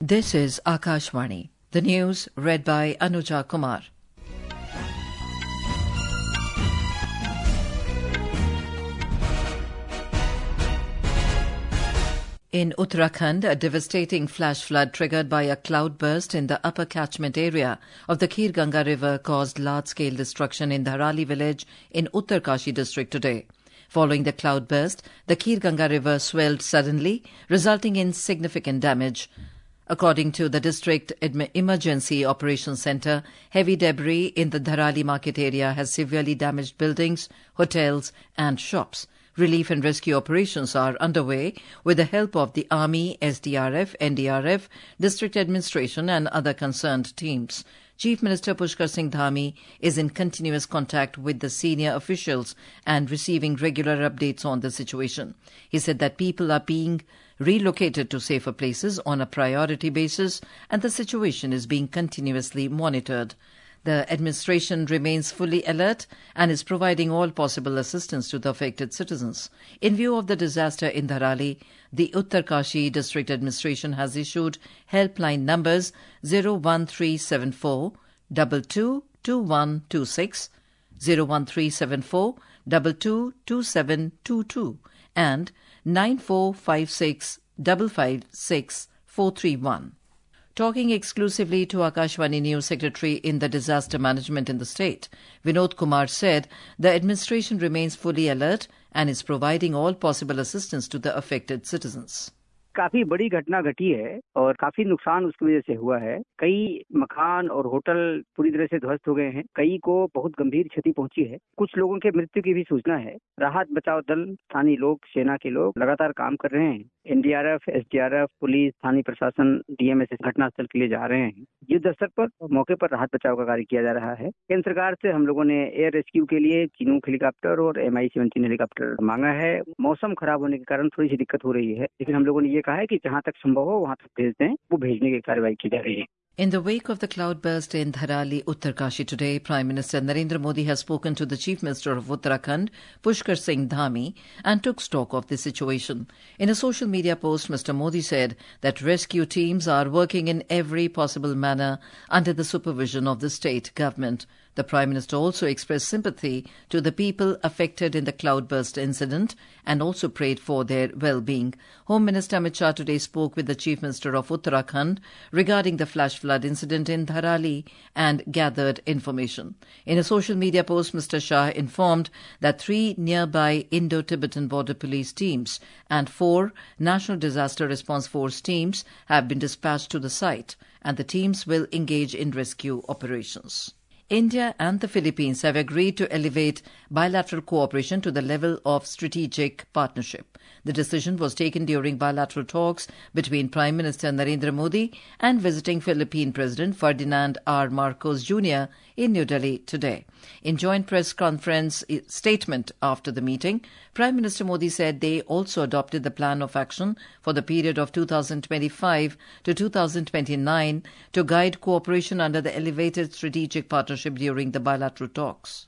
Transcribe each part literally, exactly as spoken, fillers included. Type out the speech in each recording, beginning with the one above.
This is Akashvani. The news read by Anuja Kumar. In Uttarakhand, a devastating flash flood triggered by a cloudburst in the upper catchment area of the Kir Ganga River caused large-scale destruction in Dharali village in Uttarkashi district today. Following the cloudburst, the Kir Ganga River swelled suddenly, resulting in significant damage. According to the District Emergency Operations Centre, heavy debris in the Dharali market area has severely damaged buildings, hotels and shops. Relief and rescue operations are underway with the help of the Army, S D R F, N D R F, District Administration and other concerned teams. Chief Minister Pushkar Singh Dhami is in continuous contact with the senior officials and receiving regular updates on the situation. He said that people are being relocated to safer places on a priority basis and the situation is being continuously monitored. The administration remains fully alert and is providing all possible assistance to the affected citizens. In view of the disaster in Dharali, the Uttarkashi District Administration has issued helpline numbers zero one three seven four two two two one two six, zero one three seven four two two two seven two two and nine four five six five five six four three one. Talking exclusively to Akashvani News Secretary in the Disaster Management in the state, Vinod Kumar said the administration remains fully alert and is providing all possible assistance to the affected citizens. काफी बड़ी घटना घटी है और काफी नुकसान उसकी वजह से हुआ है। कई मकान और होटल पूरी तरह से ध्वस्त हो गए हैं। कई को बहुत गंभीर क्षति पहुंची है। कुछ लोगों के मृत्यु की भी सूचना है। राहत बचाव दल, स्थानीय लोग, सेना के लोग लगातार काम कर रहे हैं। N D R F, S D R F, police, स्थानीय प्रशासन, डी एम एस घटनास्थल के लिए जा रहे हैं। युद्ध स्तर पर मौके पर राहत बचाव का कार्य किया जा रहा है। केंद्र सरकार से हम लोगों ने एयर रेस्क्यू के लिए चिनूक हेलीकॉप्टर और एम आई सेवनटीन हेलीकॉप्टर मांगा है। मौसम खराब होने के कारण थोड़ी सी दिक्कत हो रही है, लेकिन हम लोगों ने ये कहा है कि जहां तक संभव हो वहां तक भेज दें। वो भेजने की कार्रवाई की जा रही है। In the wake of the cloudburst in Dharali, Uttarkashi today, Prime Minister Narendra Modi has spoken to the Chief Minister of Uttarakhand, Pushkar Singh Dhami, and took stock of the situation. In a social media post, Mister Modi said that rescue teams are working in every possible manner under the supervision of the state government. The Prime Minister also expressed sympathy to the people affected in the cloudburst incident and also prayed for their well-being. Home Minister Amit Shah today spoke with the Chief Minister of Uttarakhand regarding the flash flood incident in Dharali and gathered information. In a social media post, Mister Shah informed that three nearby Indo-Tibetan border police teams and four National Disaster Response Force teams have been dispatched to the site and the teams will engage in rescue operations. India and the Philippines have agreed to elevate bilateral cooperation to the level of strategic partnership. The decision was taken during bilateral talks between Prime Minister Narendra Modi and visiting Philippine President Ferdinand R. Marcos Junior in New Delhi today. In joint press conference statement after the meeting, Prime Minister Modi said they also adopted the plan of action for the period of two thousand twenty-five to two thousand twenty-nine to guide cooperation under the elevated strategic partnership during the bilateral talks.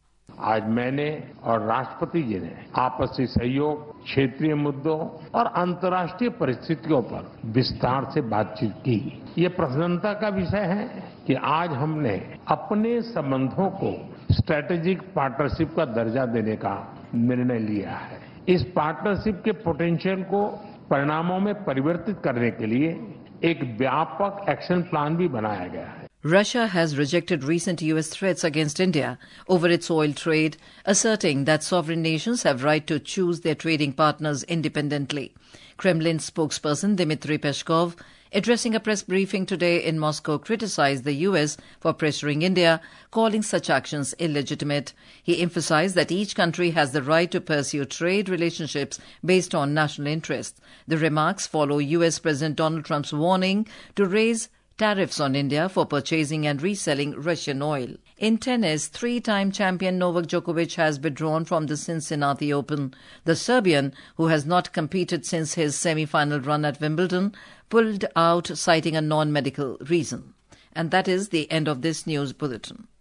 आज मैंने और राष्ट्रपति जी ने आपसी सहयोग, क्षेत्रीय मुद्दों और अंतर्राष्ट्रीय परिस्थितियों पर विस्तार से बातचीत की। ये प्रसन्नता का विषय है कि आज हमने अपने संबंधों को स्ट्रेटेजिक पार्टनरशिप का दर्जा देने का निर्णय लिया है। इस पार्टनरशिप के पोटेंशियल को परिणामों में परिवर्तित करने के लिए एक व्यापक एक्शन प्लान भी बनाया गया है। Russia has rejected recent U S threats against India over its oil trade, asserting that sovereign nations have right to choose their trading partners independently. Kremlin spokesperson Dmitry Peskov, addressing a press briefing today in Moscow, criticized the U S for pressuring India, calling such actions illegitimate. He emphasized that each country has the right to pursue trade relationships based on national interests. The remarks follow U S President Donald Trump's warning to raise tariffs on India for purchasing and reselling Russian oil. In tennis, three-time champion Novak Djokovic has withdrawn from the Cincinnati Open. The Serbian, who has not competed since his semi-final run at Wimbledon, pulled out citing a non-medical reason. And that is the end of this news bulletin.